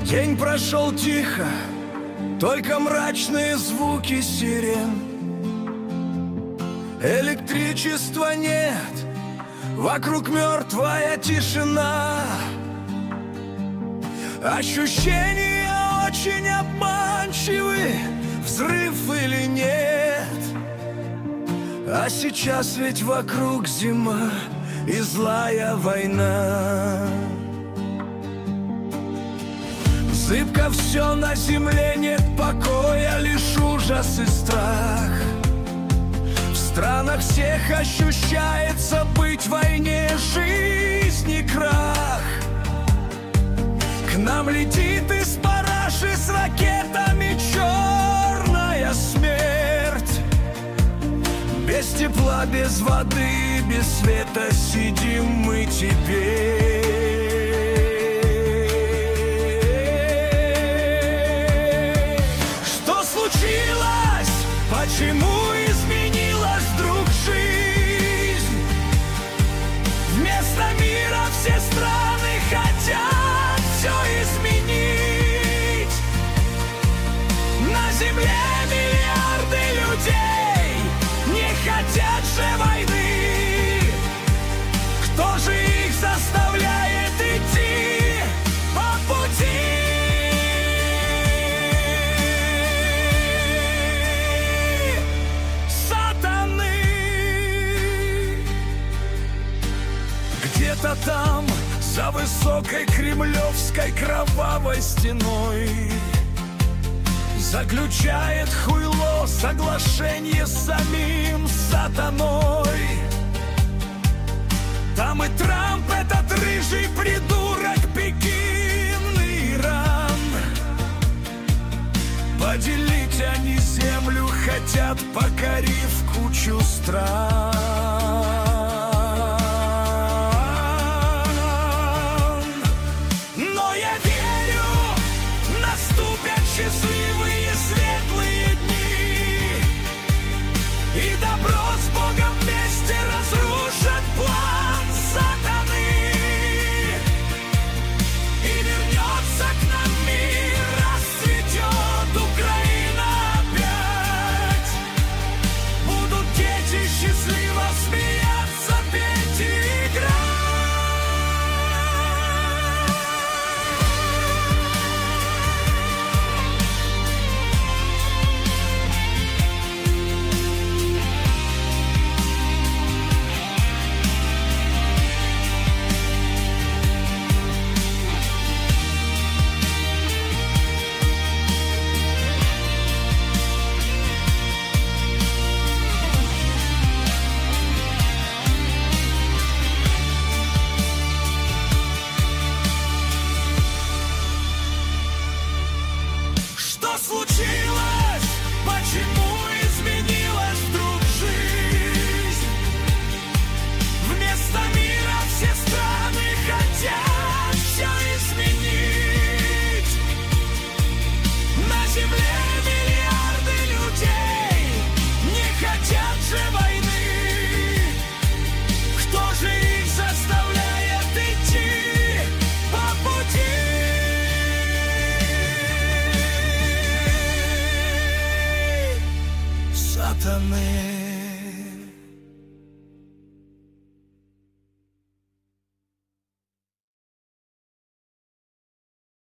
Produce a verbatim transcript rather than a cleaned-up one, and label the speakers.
Speaker 1: День прошел тихо, только мрачные звуки сирен. Электричества нет, вокруг мертвая тишина. Ощущения очень обманчивы, взрыв или нет. А сейчас ведь вокруг зима и злая война. Зыбко все на земле, нет покоя, лишь ужас и страх. В странах всех ощущается быть в войне, жизни крах. К нам летит из параши с ракетами черная смерть. Без тепла, без воды, без света сидим мы теперь. Почему изменилась вдруг жизнь? Вместо мира все страны хотят все изменить. На земле миллиарды людей не хотят же войны. Кто же их заставляет идти по пути? Где-то там, за высокой кремлевской кровавой стеной, заключает хуйло соглашение с самим сатаной. Там и Трамп, этот рыжий придурок, Пекин и Иран. Поделить они землю хотят, покорив кучу стран. Счастливые светлые дни, и добро с Богом вместе разрушат план сатаны. И вернется к нам мир, расцветет Украина опять. Будут дети счастливо смеяться, петь и играть. Что случилось? Почему изменилась вдруг жизнь? Вместо мира все страны хотят все изменить. На земле миллиарды людей не хотят же войны. Кто же их заставляет идти по пути? Сатаны.